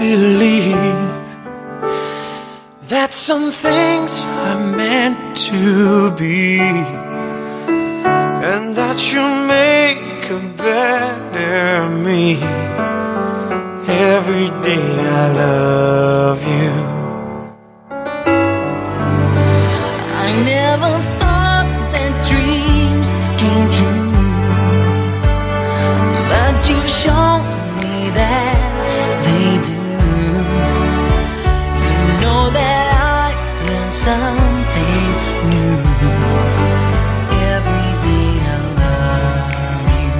believe that some things are meant to be, and that you make a better me. Every day I love you. I never thought that dreams came true, but you've shown me that they do. You know that I learned something new. Every day I love you.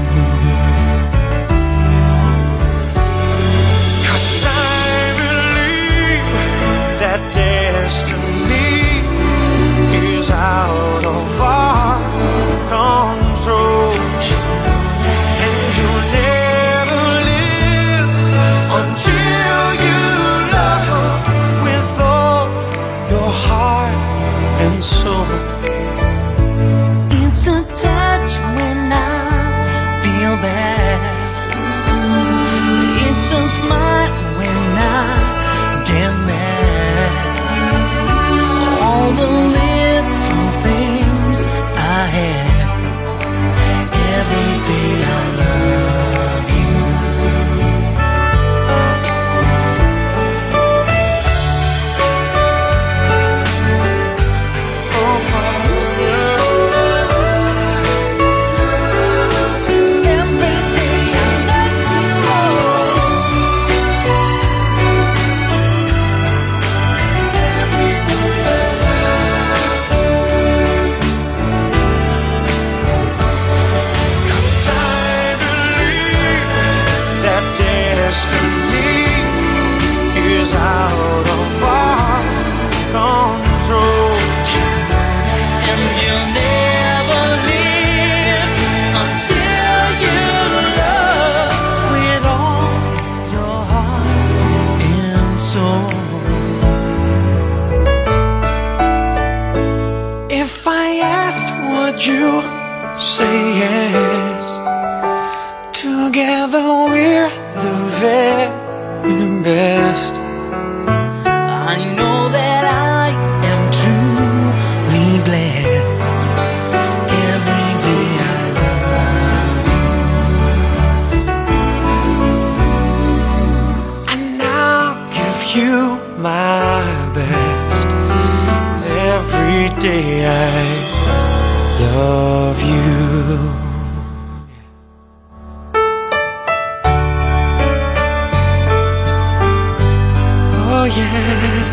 'Cause I believe that destiny is out of our control, and you'll never live until you love with all your heart and soul. It's a touch when I feel bad. It's a smile when I get mad. All the little things I had. Every day I love you. Every day I love That destiny is out of our control, and you'll never live until you love with all your heart and soul. If I asked, would you say yes? Together we're the very best. I know that I am truly blessed. Every day I love you. And I'll give you my best. Every day I love you. Oh yeah.